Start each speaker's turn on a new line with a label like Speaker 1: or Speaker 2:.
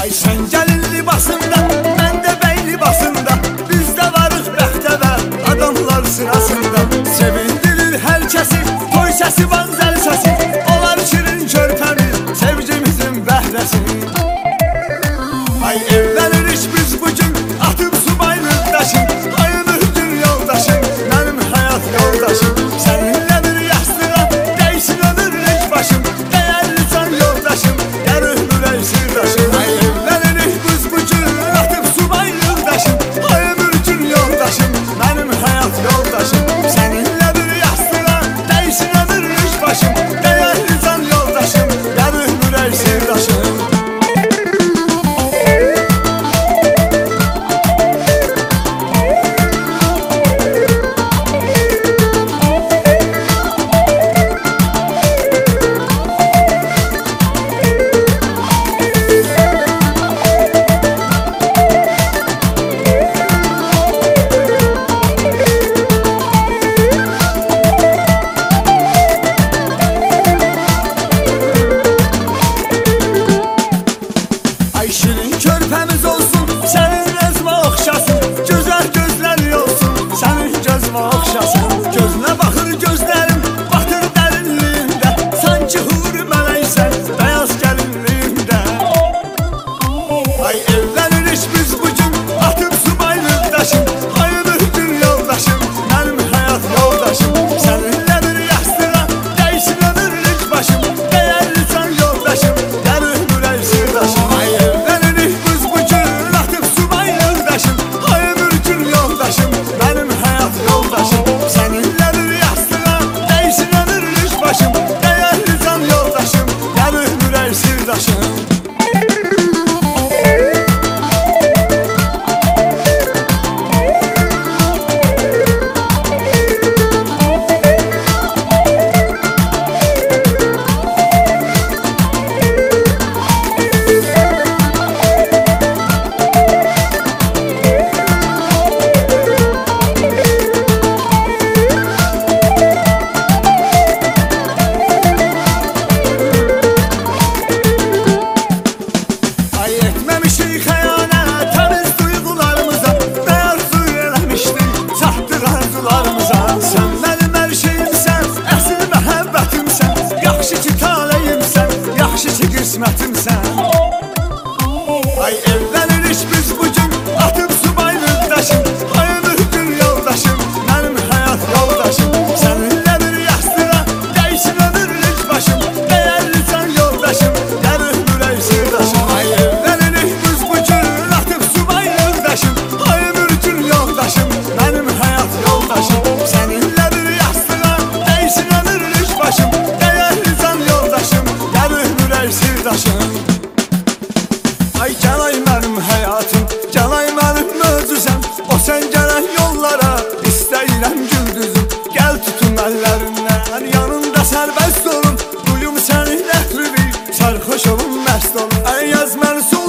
Speaker 1: Ay sen gəlin libasında, mən də bəy libasında, biz də varıq bəxtəvər adamlar sırasında. Sevindirir hər kəsi, toy səsi var zəl səsi, olar şirin körpəmiz, sevgimizin bəhrəsi. Ay evlənirik biz bugün, atıb subaylıq daşım, ay ömürdür yoldaşım, mənim həyat yoldaşım. Səninlə bir yastığa, dəysin ömürlük başım, dəyərli can yoldaşım, yarıq mürək sirdaşım. Ay evlənirik biz bugün, atıb subaylıq daşım, ay ömürdür yoldaşım, mənim həyat yoldaşım. Səninlə bir yastığa, dəysin ömürlük başım, dəyərli can yoldaşım, yarıq mürək sirdaşım. Ay şirin körpəmiz olsun, sənin rəzmə oxşasın, gözəl gözləri olsun, sənin gözmə oxşasın. Gözünə baxır gözlərim, batır dərinliyində, sanki huri mələksən, bəyaz gəlinliyində. Ay evlənirik biz bugün, atıb subaylıq daşım, ay ömürdür yoldaşım, mənim həyat yoldaşım. Səninlə bir yastığa, dəysin ömürlük başım, dəyərli can yoldaşım, yarıq mürək sirdaşım. Ay evlənirik biz bugün, atıb subaylıq daşım, ay ömürdür yoldaşım, mənim həyat yoldaşım. Səninlə bir yastığa, dəysin ömürlük başım, dəyərli can yoldaşım, yarıq mürək sirdaşım. Ay etməmişik xəyanət təmiz duyğularımıza, dəyər suy eləmişdik çatdıq arzularımıza. Sən mənim hər şeyimsən, əsl məhəbbətimsən, yaxşı ki taleyimsən, yaxşı ki qismətimsən. Ay evlənirik biz bugün, atıb subaylıq daşım, ay ömürdür yoldaşım, mənim həyat yoldaşım. Səninlə bir yastığa, dəysin ömürlük başım, dəyərli can yoldaşım, yarıq mürək sirdaşım. Ay evlənirik biz bugün, atıb subaylıq daşım, ay ömürdür yoldaşım, mənim həyat yoldaşım. Səninlə bir yastığa, dəysin ömürlük başım, dəyərli can yoldaşım, yarıq mürək sirdaşım. Ay gəlay mənim həyatım, gəlay mənim möcüzəm, o sən gələn yollara istəyirəm güldüzüm. Gəl tutun əllərindən, yanında sərbəst olun, duyum sənin əhrivi, sərxoş olun məst olun. Ay yaz mən